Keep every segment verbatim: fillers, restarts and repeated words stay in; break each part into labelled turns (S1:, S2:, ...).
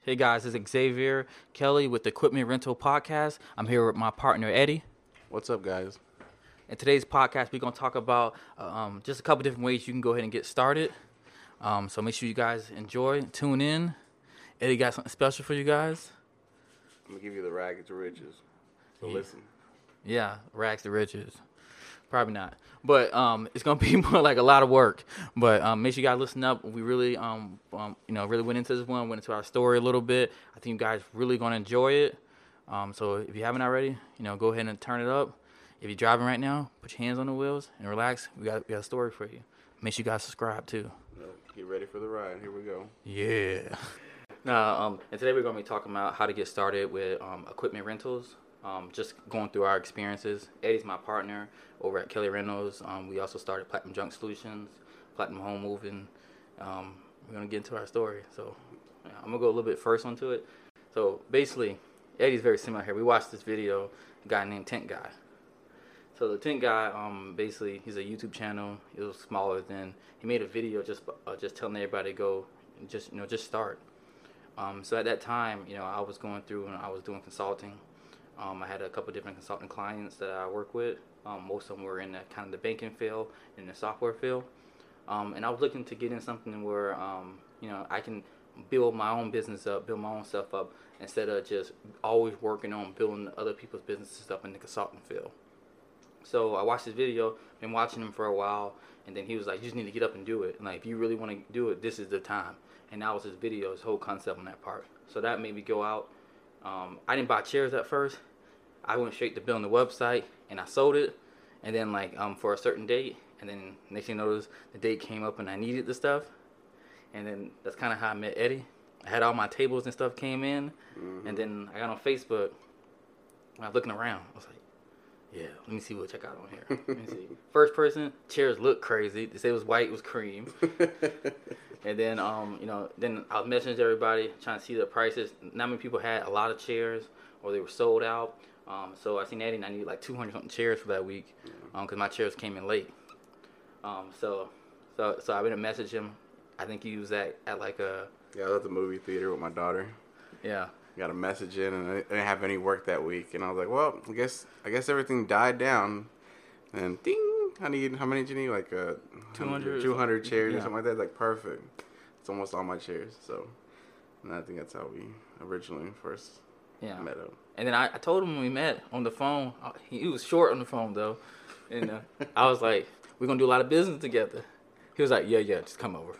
S1: Hey guys, this is Xavier Kelly with the Equipment Rental Podcast. I'm here with my partner Eddie.
S2: What's up, guys?
S1: In today's podcast, we're going to talk about uh, um, just a couple different ways you can go ahead and get started. Um, so make sure you guys enjoy, tune in. Eddie got something special for you guys.
S2: I'm going to give you the rags to riches. So
S1: yeah.
S2: listen.
S1: Yeah, rags to riches. Probably not. But um, it's going to be more like a lot of work. But um, make sure you guys listen up. We really, um, um, you know, really went into this one, went into our story a little bit. I think you guys really going to enjoy it. Um, so if you haven't already, you know, go ahead and turn it up. If you're driving right now, put your hands on the wheels and relax. We got, we got a story for you. Make sure you guys subscribe too.
S2: Get ready for the ride. Here we go.
S1: Yeah. Now, um, and today we're going to be talking about how to get started with um, equipment rentals. Um, just going through our experiences. Eddie's my partner over at Kelly Rentals. Um, we also started Platinum Junk Solutions, Platinum Home Moving. Um, we're going to get into our story. So yeah, I'm going to go a little bit first onto it. So basically, Eddie's very similar here. We watched this video, a guy named Tent Guy. So the Tent Guy, um, basically, he's a YouTube channel. It was smaller than, he made a video just uh, just telling everybody to go and just, you know, just start. Um, so at that time, you know, I was going through and I was doing consulting. Um, I had a couple different consulting clients that I work with. Um, most of them were in the, kind of the banking field, in the software field. Um, and I was looking to get in something where, um, you know, I can build my own business up, build my own stuff up, instead of just always working on building other people's businesses up in the consulting field. So I watched this video, been watching him for a while, and then he was like, you just need to get up and do it. And like, if you really want to do it, this is the time. And that was his video, his whole concept on that part. So that made me go out. Um, I didn't buy chairs at first. I went straight to building the website, and I sold it. And then like um, for a certain date, and then next thing you know, the date came up and I needed the stuff. And then that's kind of how I met Eddie. I had all my tables and stuff came in, mm-hmm. and then I got on Facebook. I was looking around. I was like, yeah, let me see what check out on here. Let me see. First person, chairs look crazy. They say it was white, it was cream. And then, um, you know, then I was messaging everybody, trying to see the prices. Not many people had a lot of chairs, or they were sold out. Um, so I seen Eddie, and I needed like two hundred something chairs for that week, because um, my chairs came in late. Um, so, so, so I went to message him. I think he was at, at like a.
S2: Yeah, I was at the movie theater with my daughter.
S1: Yeah.
S2: Got a message in, and I didn't have any work that week, and I was like, well, I guess I guess everything died down, and ding, I need, how many did you need? Like uh,
S1: two hundred,
S2: two hundred chairs
S1: yeah.
S2: or something like that. Like perfect. It's almost all my chairs. So, and I think that's how we originally first
S1: yeah.
S2: met up.
S1: And then I, I told him when we met on the phone. He, he was short on the phone though, and uh, I was like, we're gonna do a lot of business together. He was like, yeah, yeah, just come over.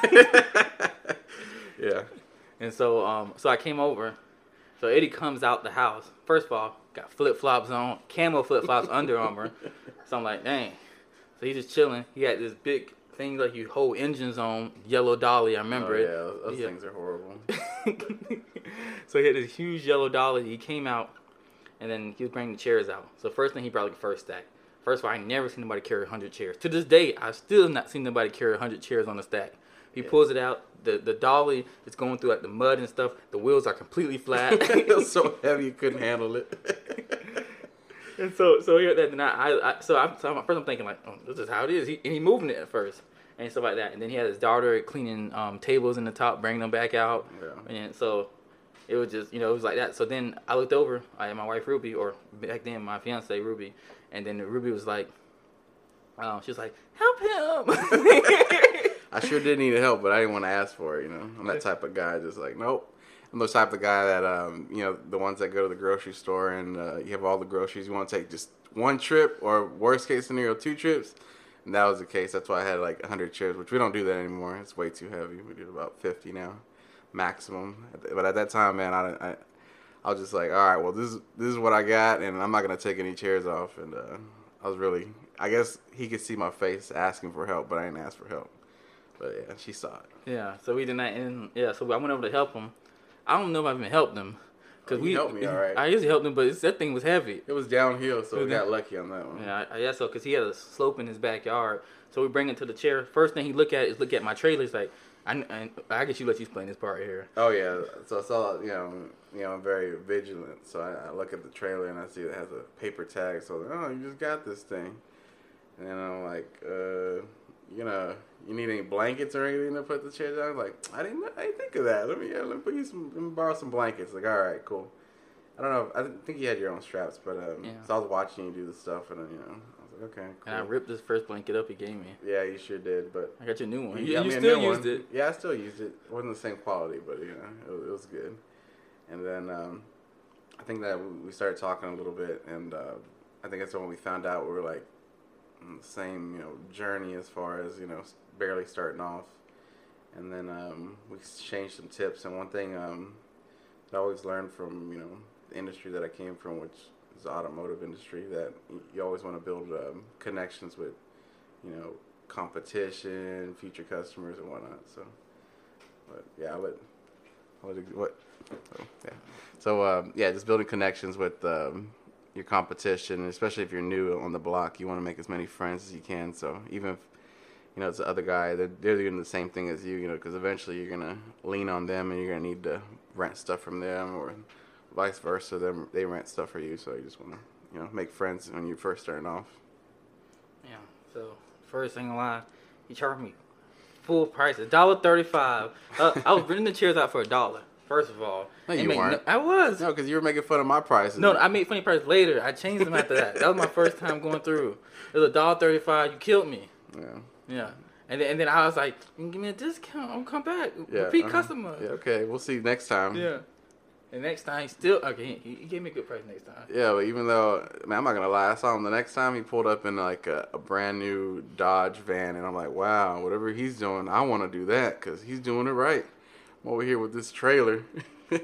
S2: Yeah.
S1: And so, um, so I came over. So Eddie comes out the house. First of all, got flip flops on, camo flip flops, Under Armour. So I'm like, dang. So he's just chilling. He had this big thing like you hold engines on, yellow dolly. I remember
S2: oh,
S1: it.
S2: Yeah, those
S1: yeah.
S2: things are horrible.
S1: So he had this huge yellow dolly. He came out, and then he was bringing the chairs out. So first thing he brought like the first stack. First of all, I never seen nobody carry one hundred chairs. To this day, I still not seen nobody carry one hundred chairs on a stack. He yeah. pulls it out. The the dolly is going through like the mud and stuff. The wheels are completely flat.
S2: It was so heavy you couldn't handle it.
S1: And so so here that then I, I, I so I'm so first I'm thinking like, oh, this is how it is. He, and he moving it at first and stuff like that. And then he had his daughter cleaning um, tables in the top, bringing them back out. Yeah. And so it was just, you know, it was like that. So then I looked over. I had my wife Ruby, or back then my fiance Ruby, and then Ruby was like, um, she was like, help him.
S2: I sure did need help, but I didn't want to ask for it, you know. I'm that type of guy, just like, nope. I'm the type of guy that, um, you know, the ones that go to the grocery store and uh, you have all the groceries. You want to take just one trip, or worst case scenario, two trips. And that was the case. That's why I had like one hundred chairs, which we don't do that anymore. It's way too heavy. We do about fifty now, maximum. But at that time, man, I, I, I was just like, all right, well, this is, this is what I got, and I'm not going to take any chairs off. And uh, I was really, I guess he could see my face asking for help, but I didn't ask for help. But yeah, she saw it.
S1: Yeah, so we did that, and yeah, so I went over to help him. I don't know if I even helped him.
S2: Cause oh, we helped me, all right.
S1: I usually helped him, but it's, that thing was heavy.
S2: It was downhill, so we got lucky on that one.
S1: Yeah, I, yeah, so because he had a slope in his backyard, so we bring it to the chair. First thing he look at is look at my trailer. He's like, I, I, I guess you let you explain this part here.
S2: Oh yeah, so I saw, you know, you know, I'm very vigilant. So I, I look at the trailer and I see it has a paper tag. So I was like, oh, you just got this thing, and then I'm like, uh. you gonna, you need any blankets or anything to put the chair down? Like, I didn't, I didn't think of that. Let me, yeah, let me put you some, let me borrow some blankets. Like, all right, cool. I don't know. I think you had your own straps, but um,
S1: yeah.
S2: so I was watching you do the stuff, and then, you know, I was like, okay, cool.
S1: And I ripped this first blanket up he gave me.
S2: Yeah, you sure did, but
S1: I got your new one.
S2: You,
S1: You, you
S2: you
S1: still used it.
S2: Yeah, I still used it. It wasn't the same quality, but you know, it, it was good. And then um, I think that we started talking a little bit, and uh, I think that's when we found out we were like on the same, you know, journey as far as, you know, barely starting off. And then um, we exchanged some tips. And one thing um, that I always learned from, you know, the industry that I came from, which is the automotive industry, that you always want to build um, connections with, you know, competition, future customers, and whatnot. So, but yeah, I'll let, I'll let what. So, yeah. So um, yeah, just building connections with um, your competition, especially if you're new on the block. You want to make as many friends as you can. So even if, you know, it's the other guy, they're, they're doing the same thing as you, you know, because eventually you're gonna lean on them, and you're gonna need to rent stuff from them, or vice versa. Them they rent stuff for you. So you just want to, you know, make friends when you're first starting off.
S1: Yeah. So first thing, lie, he charged me full price, a dollar thirty-five. Uh, I was renting the chairs out for a dollar. First of all,
S2: no, you weren't.
S1: No, I was.
S2: No, because you were making fun of my prices.
S1: No, I made funny prices later. I changed them after that. That was my first time going through. It was a dollar thirty-five. You killed me.
S2: Yeah.
S1: Yeah. And then, and then I was like, you can give me a discount. I'll come back.
S2: Yeah,
S1: Repeat
S2: uh-huh.
S1: customer.
S2: Yeah. Okay. We'll see you next time.
S1: Yeah. And next time, he still okay. He, he gave me a good price next time.
S2: Yeah, but even though, man, I'm not gonna lie, I saw him the next time he pulled up in like a, a brand new Dodge van, and I'm like, wow, whatever he's doing, I want to do that because he's doing it right. I'm over here with this trailer.
S1: Yeah.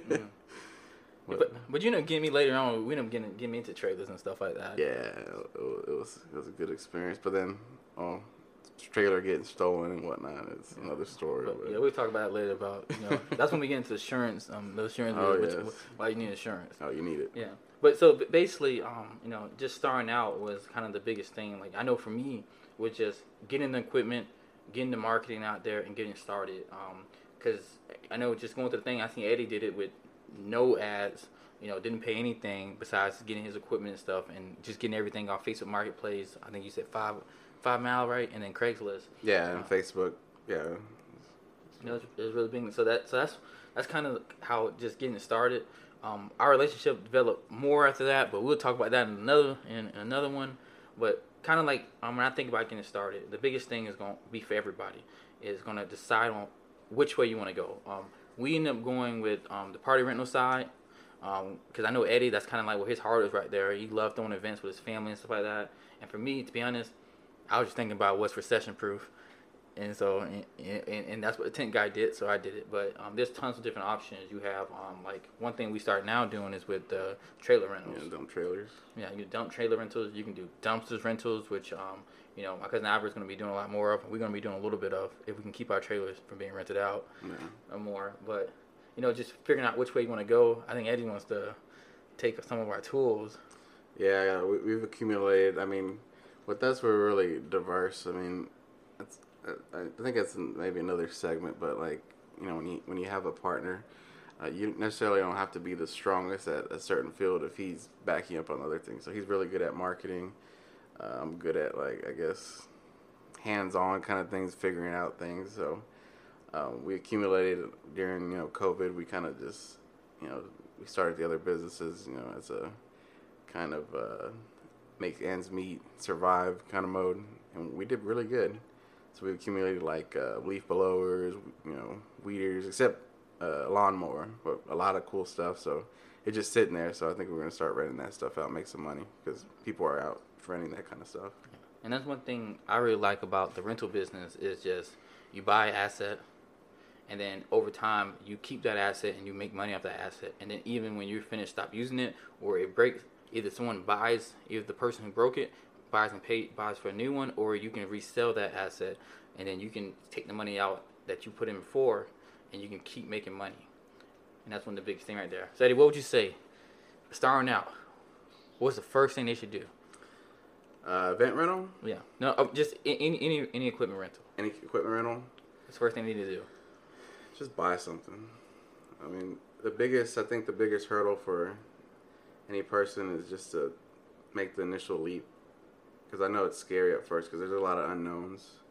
S1: But, but you know, getting me later on, we ended up getting, getting me into trailers and stuff like that.
S2: Yeah, it, it was it was a good experience. But then, oh, trailer getting stolen and whatnot is yeah. another story.
S1: But,
S2: but.
S1: Yeah, we'll talk about it later. About you know, that's when we get into insurance. Um, the insurance.
S2: Oh,
S1: which,
S2: yes.
S1: Why you need insurance?
S2: Oh, you need it.
S1: Yeah. But so basically, um, you know, just starting out was kind of the biggest thing. Like I know for me, was just getting the equipment, getting the marketing out there, and getting started. Um, because I know just going through the thing, I think Eddie did it with no ads. You know, didn't pay anything besides getting his equipment and stuff, and just getting everything off Facebook Marketplace. I think you said five, five mile, right, and then Craigslist.
S2: Yeah, and uh, Facebook. Yeah.
S1: You know, it was really big. So that, so that's that's kind of how just getting it started. Um, our relationship developed more after that, but we'll talk about that in another in another one. But kind of like um, when I think about getting started, the biggest thing is going to be for everybody is going to decide on which way you want to go. Um, we ended up going with um, the party rental side because um, I know Eddie, that's kind of like where his heart is right there. He loved throwing events with his family and stuff like that. And for me, to be honest, I was just thinking about what's recession proof. And so, and, and, and that's what the tent guy did, so I did it. But um, there's tons of different options. You have, um, like, one thing we start now doing is with uh, trailer rentals.
S2: Yeah, dump trailers.
S1: Yeah, you dump trailer rentals. You can do dumpsters rentals, which, um, you know, my cousin Albert is going to be doing a lot more of. We're going to be doing a little bit of if we can keep our trailers from being rented out
S2: yeah.
S1: or more. But, you know, just figuring out which way you want to go. I think Eddie wants to take some of our tools.
S2: Yeah, yeah we, we've accumulated. I mean, with us, we're really diverse. I mean, it's... I think it's maybe another segment, but like, you know, when you when you have a partner, uh, you necessarily don't have to be the strongest at a certain field if he's backing up on other things. So he's really good at marketing. Uh, I'm good at, like, I guess, hands-on kind of things, figuring out things. So um, we accumulated during, you know, COVID. We kind of just, you know, we started the other businesses, you know, as a kind of uh, make ends meet, survive kind of mode, and we did really good. So we accumulated like uh, leaf blowers, you know, weeders, except uh, lawnmower, but a lot of cool stuff. So it's just sitting there. So I think we're going to start renting that stuff out, make some money because people are out renting that kind of stuff.
S1: And that's one thing I really like about the rental business is just you buy an asset, and then over time you keep that asset and you make money off that asset. And then even when you're finished, stop using it or it breaks, either someone buys, either the person who broke it buys and pay buys for a new one, or you can resell that asset and then you can take the money out that you put in before and you can keep making money. And that's one of the biggest thing right there. So Eddie, what would you say, starting out, what's the first thing they should do?
S2: Uh, event rental?
S1: Yeah. No, uh, just any any any equipment rental.
S2: Any equipment rental?
S1: That's the first thing they need to do.
S2: Just buy something. I mean, the biggest, I think the biggest hurdle for any person is just to make the initial leap. Because I know it's scary at first because there's a lot of unknowns.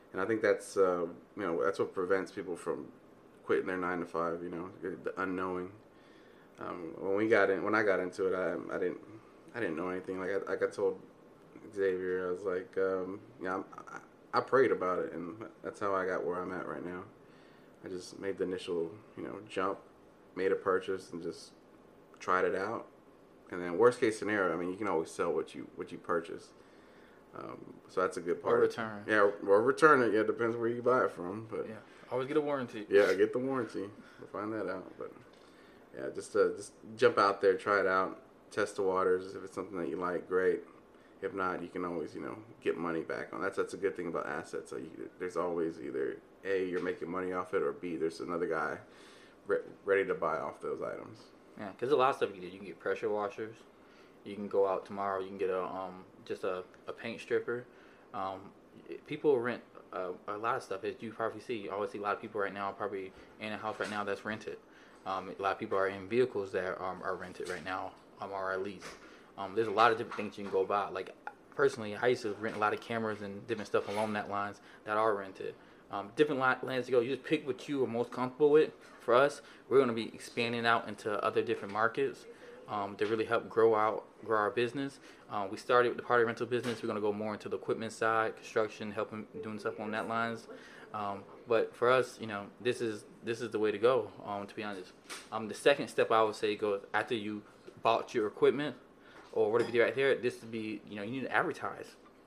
S2: and I think that's uh, you know that's what prevents people from quitting their nine to five. You know, the unknowing. Um, when we got in, when I got into it, I I didn't I didn't know anything. Like I, like I told Xavier, I was like, um, yeah, I, I prayed about it, and that's how I got where I'm at right now. I just made the initial, you know, jump, made a purchase, and just tried it out. And then worst case scenario, I mean, you can always sell what you what you purchase. Um, so that's a good part.
S1: Or return.
S2: Yeah, or return it. Yeah, it depends where you buy it from. But
S1: yeah, always get a warranty.
S2: Yeah, get the warranty. We'll find that out. But yeah, just uh, just jump out there, try it out, test the waters. If it's something that you like, great. If not, you can always, you know, get money back on. That's that's a good thing about assets. So you, there's always either A, you're making money off it, or B, there's another guy re- ready to buy off those items.
S1: Yeah, because a lot of stuff you can do. You can get pressure washers. You can go out tomorrow. You can get a um just a, a paint stripper. Um, people rent a, a lot of stuff. As you probably see, you always see a lot of people right now probably in a house right now that's rented. Um, a lot of people are in vehicles that um, are rented right now um, or are leased. Um, there's a lot of different things you can go buy. Like personally, I used to rent a lot of cameras and different stuff along that lines that are rented. Um, different lands to go. You just pick what you are most comfortable with. For us, we're going to be expanding out into other different markets um, to really help grow out, grow our business. Um, we started with the party rental business. We're going to go more into the equipment side, construction, helping doing stuff on that lines. Um, but for us, you know, this is this is the way to go. Um, to be honest, um, the second step I would say goes after you bought your equipment or whatever you do right there. This would be, you know, you need to advertise.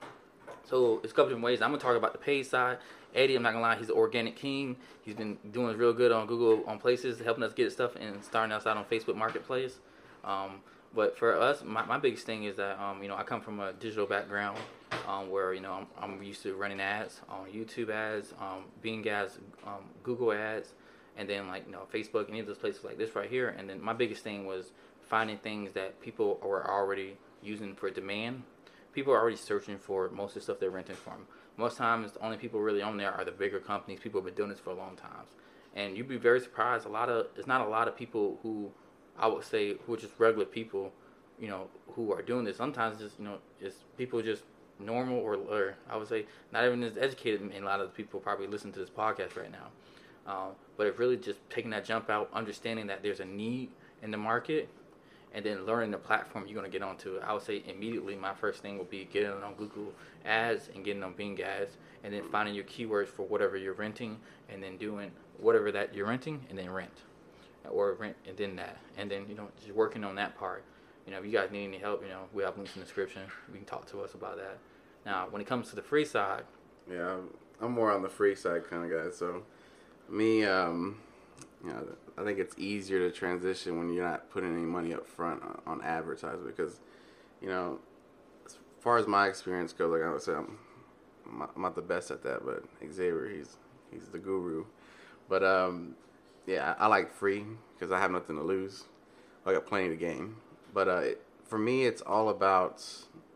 S1: So it's a couple different ways. I'm gonna talk about the paid side. Eddie, I'm not gonna lie, he's the organic king. He's been doing real good on Google, on places, helping us get stuff and starting us out on Facebook Marketplace. Um, but for us, my, my biggest thing is that um, you know, I come from a digital background um, where you know I'm, I'm used to running ads on YouTube ads, um, Bing ads, um, Google ads, and then like you know Facebook, any of those places like this right here. And then my biggest thing was finding things that people were already using for demand. People are already searching for most of the stuff they're renting from. Most times, the only people really on there are the bigger companies. People have been doing this for a long time, and you'd be very surprised. A lot of it's not a lot of people who, I would say, who are just regular people, you know, who are doing this. Sometimes, just you know, it's people just normal or, or I would say not even as educated. And a lot of the people probably listen to this podcast right now, um, but it really just taking that jump out, understanding that there's a need in the market. And then learning the platform you're going to get onto. I would say immediately my first thing will be getting on Google ads and getting on Bing ads, and then finding your keywords for whatever you're renting, and then doing whatever that you're renting, and then rent, or rent and then that, and then you know just working on that part. You know, if you guys need any help, you know we have links in the description. You can talk to us about that. Now, when it comes to the free side,
S2: yeah, I'm more on the free side kind of guy. So, me, um, you know, I think it's easier to transition when you're not putting any money up front on, on advertising because, you know, as far as my experience goes, like I would say, I'm, I'm, not, I'm not the best at that, but Xavier, he's he's the guru. But um, yeah, I, I like free because I have nothing to lose. I got plenty to gain. But uh, it, for me, it's all about,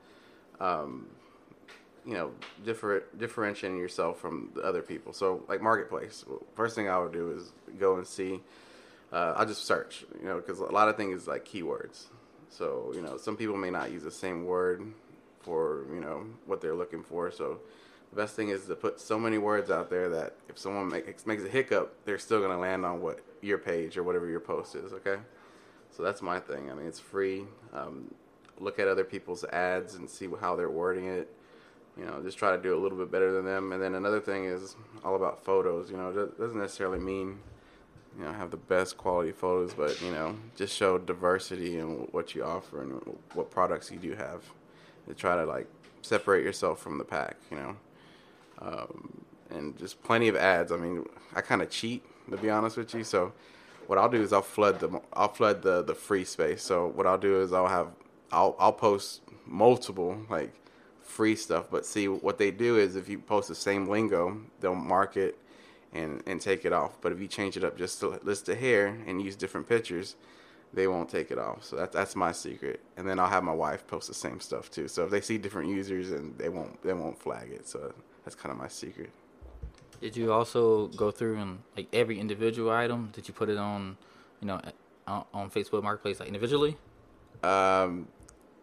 S2: um, you know, differ, differentiating yourself from the other people. So like Marketplace, first thing I would do is go and see. Uh, I'll just search, you know, because a lot of things is like keywords. So, you know, some people may not use the same word for, you know, what they're looking for. So the best thing is to put so many words out there that if someone makes makes a hiccup, they're still going to land on what your page or whatever your post is, okay? So that's my thing. I mean, it's free. Um, look at other people's ads and see how they're wording it. You know, just try to do a little bit better than them. And then another thing is all about photos. You know, it doesn't necessarily mean, you know, have the best quality photos, but, you know, just show diversity in what you offer and what products you do have. To try to, like, separate yourself from the pack, you know. Um, and just plenty of ads. I mean, I kind of cheat, to be honest with you. So what I'll do is I'll flood the I'll flood the, the free space. So what I'll do is I'll have I'll I'll post multiple, like, free stuff. But see, what they do is if you post the same lingo, they'll mark it and and take it off. But if you change it up just to list the hair and use different pictures, they won't take it off. So that's that's my secret. And then I'll have my wife post the same stuff too. So if they see different users, and they won't they won't flag it. So that's kind of my secret.
S1: did you also go through and like every individual item? Did you put it on, you know, on, on Facebook Marketplace like individually?
S2: Um,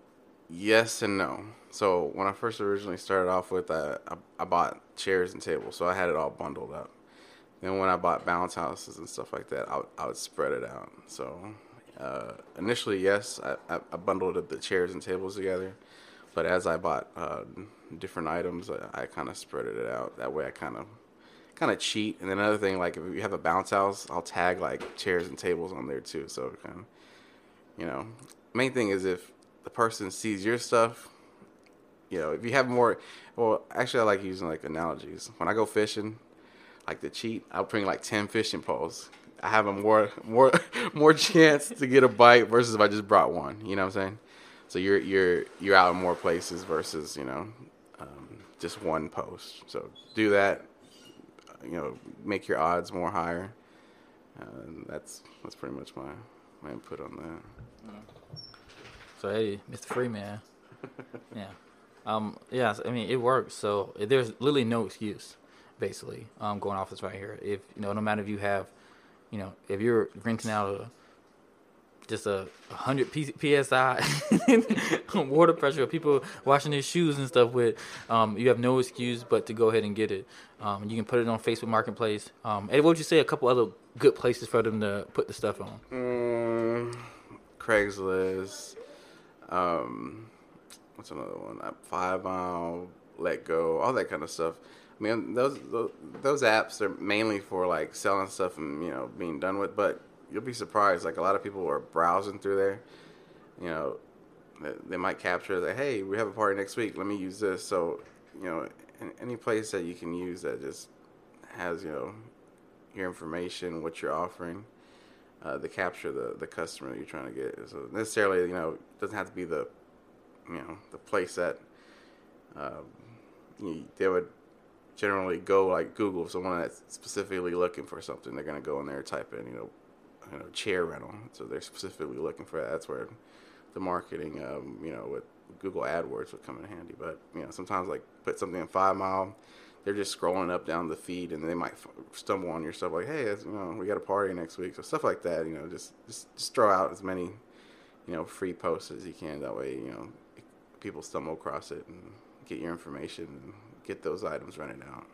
S2: Yes and no. So when I first originally started off with, uh, I, I bought chairs and tables, so I had it all bundled up. Then when I bought bounce houses and stuff like that, I would, I would spread it out. So uh, initially, yes, I, I, I bundled the chairs and tables together. But as I bought uh, different items, I, I kind of spread it out. That way, I kind of kind of cheat. And then another thing, like if you have a bounce house, I'll tag like chairs and tables on there too. So kind of, you know, main thing is if the person sees your stuff, you know, if you have more. Well, actually, I like using like analogies. When I go fishing, like to cheat, I'll bring like ten fishing poles. I have a more more more chance to get a bite versus if I just brought one. You know what I'm saying? So you're you're you're out in more places versus, you know, um, just one post. So do that. You know, make your odds more higher. Uh, and that's that's pretty much my my input on that.
S3: So hey, Mister Freeman. Yeah. Um. Yeah. I mean, it works. So there's literally no excuse, basically. Um. Going off this right here. If you know, no matter if you have, you know, if you're renting out a just a hundred P S I water pressure, people washing their shoes and stuff with, um, you have no excuse but to go ahead and get it. Um, you can put it on Facebook Marketplace. Um, and what would you say a couple other good places for them to put the stuff on?
S2: Mm, Craigslist. Um, what's another one? Uh, Five Mile, Let Go, all that kind of stuff. I mean, those, those those apps are mainly for like selling stuff and, you know, being done with, but you'll be surprised. Like a lot of people are browsing through there. You know, they, they might capture that. Hey, we have a party next week. Let me use this. So, you know, any place that you can use that just has, you know, your information, what you're offering, uh, to capture the the customer that you're trying to get. So necessarily, you know, it doesn't have to be the, you know, the place that um, you, they would generally go, like Google. Someone that's specifically looking for something, they're gonna go in there and type in, you know. You know, chair rental. So they're specifically looking for that. That's where the marketing, um, you know, with Google AdWords would come in handy. But, you know, sometimes like put something in Five Mile, they're just scrolling up down the feed and they might f- stumble on your stuff like, hey, you know, we got a party next week. So stuff like that, you know, just, just, just throw out as many, you know, free posts as you can. That way, you know, people stumble across it and get your information and get those items rented out.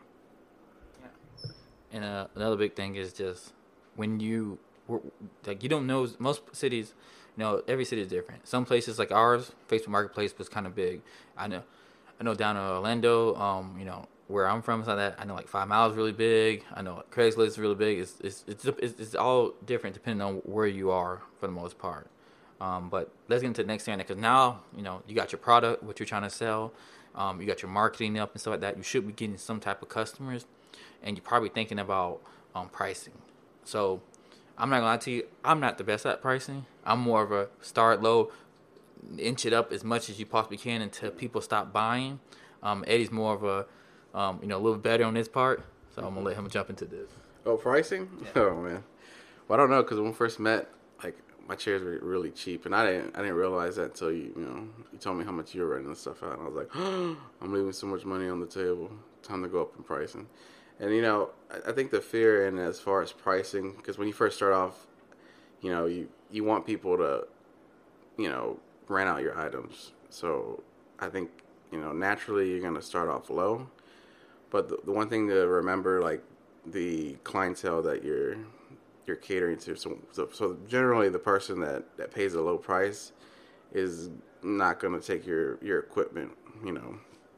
S3: Yeah. And uh, another big thing is just when you, like you don't know, most cities, you know, every city is different. Some places like ours, Facebook Marketplace was kind of big. I know, I know down in Orlando, um, you know, where I'm from, like that. I know like Five Miles is really big. I know Craigslist is really big. It's it's it's it's, it's all different depending on where you are for the most part. Um, but let's get into the next thing because now you know you got your product, what you're trying to sell. Um, you got your marketing up and stuff like that. You should be getting some type of customers, and you're probably thinking about um, pricing. So I'm not gonna lie to you, I'm not the best at pricing. I'm more of a start low, inch it up as much as you possibly can until people stop buying. Um, Eddie's more of a, um, you know, a little better on this part, so I'm gonna let him jump into this.
S2: Oh, pricing? Yeah. Oh man, well I don't know because when we first met, like my chairs were really cheap, and I didn't I didn't realize that until you you know you told me how much you were renting stuff out, and I was like, oh, I'm leaving so much money on the table. Time to go up in pricing. And, you know, I think the fear in as far as pricing, because when you first start off, you know, you, you want people to, you know, rent out your items. So I think, you know, naturally you're going to start off low. But the, the one thing to remember, like the clientele that you're you're catering to. So, so, so generally the person that, that pays a low price is not going to take your, your equipment, you know,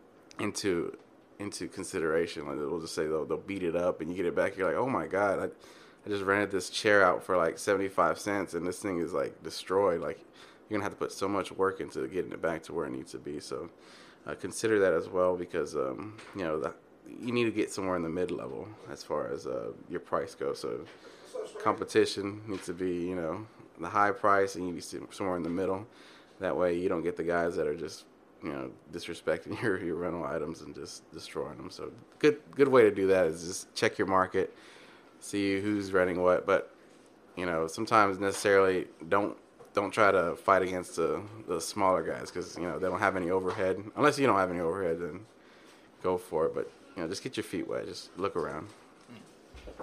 S2: into into consideration. Like we'll just say they'll, they'll beat it up and you get it back, you're like, oh my god, I, I just rented this chair out for like seventy-five cents and this thing is like destroyed. Like you're gonna have to put so much work into getting it back to where it needs to be. So uh, consider that as well because um, you know the, you need to get somewhere in the mid-level as far as uh, your price goes. So competition needs to be, you know, the high price and you need to be somewhere in the middle. That way you don't get the guys that are just, you know, disrespecting your, your rental items and just destroying them. So good good way to do that is just check your market, see who's renting what. But, you know, sometimes necessarily don't don't try to fight against the, the smaller guys because, you know, they don't have any overhead. Unless you don't have any overhead, then go for it. But, you know, just get your feet wet. Just look around.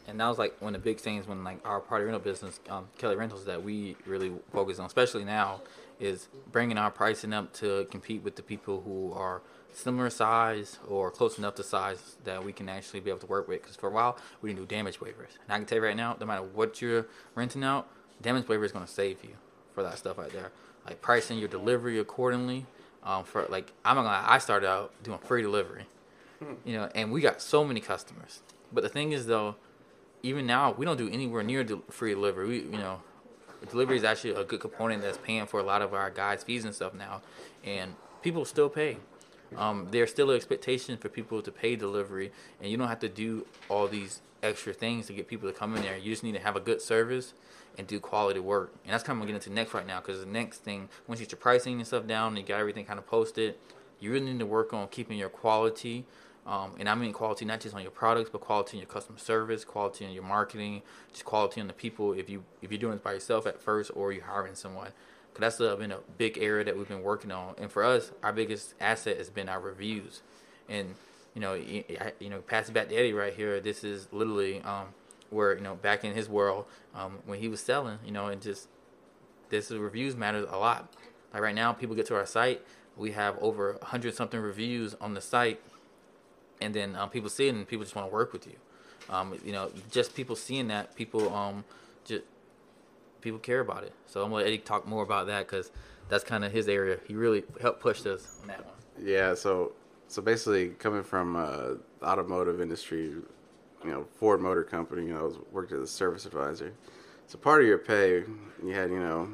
S3: and that was like one of the big things when like our party rental business, um, Kelly Rentals, that we really focus on, especially now, is bringing our pricing up to compete with the people who are similar size or close enough to size that we can actually be able to work with. Because for a while we didn't do damage waivers, and I can tell you right now, no matter what you're renting out, damage waiver is going to save you for that stuff right there. Like pricing your delivery accordingly. Um, for like, I'm not gonna lie, I started out doing free delivery, hmm. you know, and we got so many customers. But the thing is, though, even now we don't do anywhere near de- free delivery. We, you know, delivery is actually a good component that's paying for a lot of our guys' fees and stuff now, and people still pay. Um, there's still an expectation for people to pay delivery, and you don't have to do all these extra things to get people to come in there. You just need to have a good service and do quality work. And that's kind of what I'm getting into next right now, because the next thing, once you get your pricing and stuff down and you got everything kind of posted, you really need to work on keeping your quality. Um, and I mean quality not just on your products, but quality in your customer service, quality in your marketing, just quality in the people. If you if you're doing this by yourself at first, or you're hiring someone, because that's uh, been a big area that we've been working on. And for us, our biggest asset has been our reviews. And you know, you, you know, pass it back to Eddie right here. This is literally um, where, you know, back in his world, um, when he was selling, you know, and just this reviews matters a lot. Like right now, people get to our site, we have over a hundred something reviews on the site. And then um, people see it, and people just want to work with you. Um, you know, just people seeing that, people um, just people care about it. So I'm gonna let Eddie talk more about that, because that's kind of his area. He really helped push us on that one.
S2: Yeah. So so basically, coming from uh, the automotive industry, you know, Ford Motor Company, you know, I was worked as a service advisor. So part of your pay, you had, you know,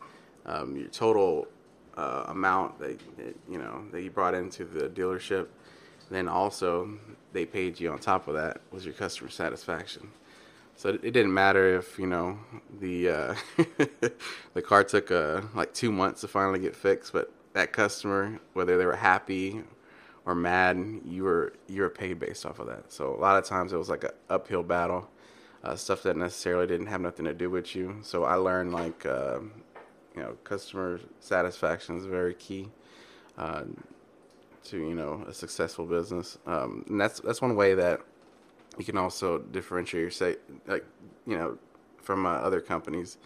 S2: um, your total uh, amount that, you know, that you brought into the dealership. Then also, they paid you on top of that was your customer satisfaction. So it, it didn't matter if, you know, the uh, the car took uh, like two months to finally get fixed, but that customer, whether they were happy or mad, you were you were paid based off of that. So a lot of times it was like an uphill battle, uh, stuff that necessarily didn't have nothing to do with you. So I learned like, uh, you know, customer satisfaction is very key. Uh, to, you know, a successful business. Um, and that's that's one way that you can also differentiate your say, like, you know, from uh, other companies.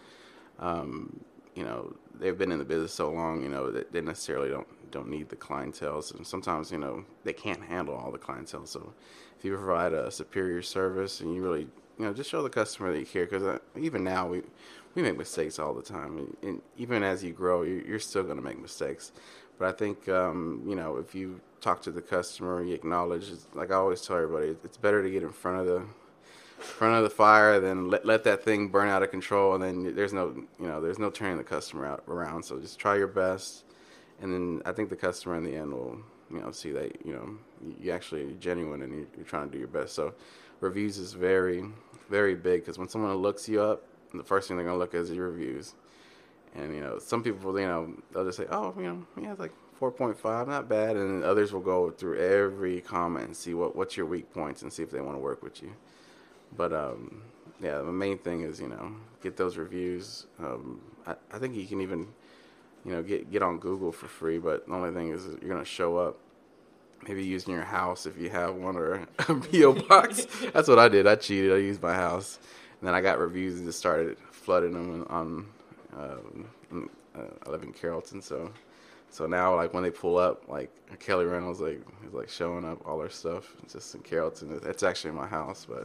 S2: Um, you know, they've been in the business so long, you know, that they necessarily don't don't need the clientele. And sometimes, you know, they can't handle all the clientele. So if you provide a superior service and you really, you know, just show the customer that you care, because uh, even now we we make mistakes all the time. And, and even as you grow, you're, you're still going to make mistakes. But I think, um, you know, if you talk to the customer, you acknowledge, like I always tell everybody, it's better to get in front of the front of the fire than let let that thing burn out of control, and then there's no, you know, there's no turning the customer out around. So just try your best, and then I think the customer in the end will, you know, see that, you know, you actually are genuine and you're trying to do your best. So reviews is very, very big, because when someone looks you up, the first thing they're gonna look at is your reviews. And, you know, some people, you know, they'll just say, oh, you know, yeah, it's like four point five, not bad. And others will go through every comment and see what, what's your weak points and see if they want to work with you. But, um, yeah, the main thing is, you know, get those reviews. Um, I, I think you can even, you know, get get on Google for free. But the only thing is you're going to show up, maybe using your house if you have one, or a P O box. That's what I did. I cheated. I used my house. And then I got reviews and just started flooding them on Um, uh, I live in Carrollton, so so now, like, when they pull up, like Kelly Reynolds, like is like showing up all our stuff. It's just in Carrollton. It's actually my house, but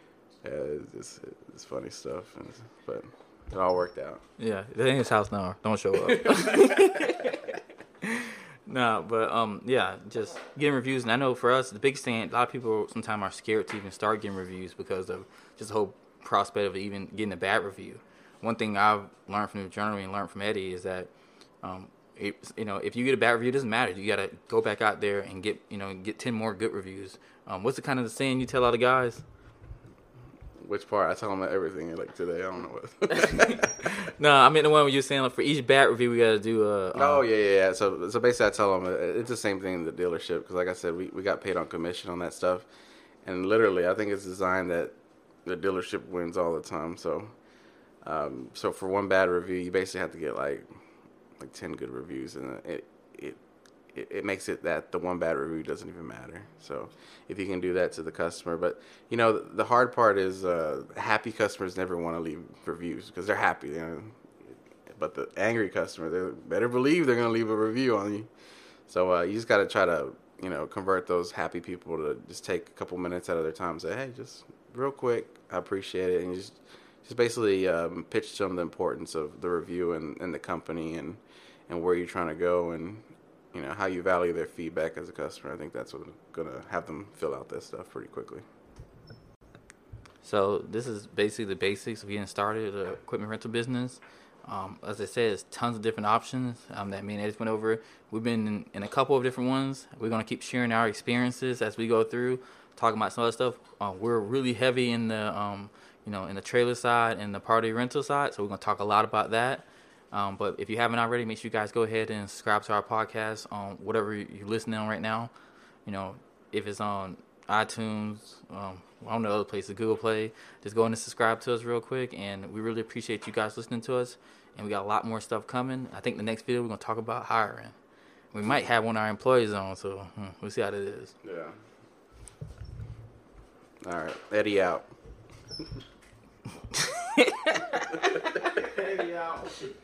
S2: yeah, it's just, it's funny stuff. And, but it all worked out.
S3: Yeah, it ain't his house now. Don't show up. No, but um, yeah, just getting reviews. And I know for us, the biggest thing, a lot of people sometimes are scared to even start getting reviews because of just the whole prospect of even getting a bad review. One thing I've learned from the journey and learned from Eddie is that, um, it, you know, if you get a bad review, it doesn't matter. You got to go back out there and get, you know, get ten more good reviews. Um, what's the kind of the saying you tell all the guys?
S2: Which part? I tell them everything. Like today, I don't know what.
S3: No, I mean the one where you're saying, like, for each bad review, we got to do a. Um,
S2: oh yeah, yeah, yeah. So so basically, I tell them it's the same thing in the dealership, because, like I said, we we got paid on commission on that stuff, and literally, I think it's designed that the dealership wins all the time. So. Um, so for one bad review, you basically have to get like like ten good reviews, and it it it, it makes it that the one bad review doesn't even matter. So if you can do that to the customer, but you know, the, the hard part is uh, happy customers never want to leave reviews because they're happy. You know? But the angry customer, they better believe they're going to leave a review on you. So uh, you just got to try to, you know, convert those happy people to just take a couple minutes out of their time and say, hey, just real quick, I appreciate it. And just just basically um, pitch to them the importance of the review and, and the company and, and where you're trying to go and, you know, how you value their feedback as a customer. I think that's what's going to have them fill out that stuff pretty quickly.
S3: So this is basically the basics of getting started the equipment rental business. Um, as I said, there's tons of different options um, that me and Eddie went over. We've been in, in a couple of different ones. We're going to keep sharing our experiences as we go through, talking about some other stuff. Uh, we're really heavy in the, um, you know, in the trailer side and the party rental side, so we're going to talk a lot about that. Um, but if you haven't already, make sure you guys go ahead and subscribe to our podcast on whatever you're listening on right now. You know, if it's on iTunes, um, I don't know, other places, Google Play, just go in and subscribe to us real quick. And we really appreciate you guys listening to us. And we got a lot more stuff coming. I think the next video we're going to talk about hiring. We might have one of our employees on, so hmm, we'll see how that is.
S2: Yeah. All right. Eddie out. Eddie out.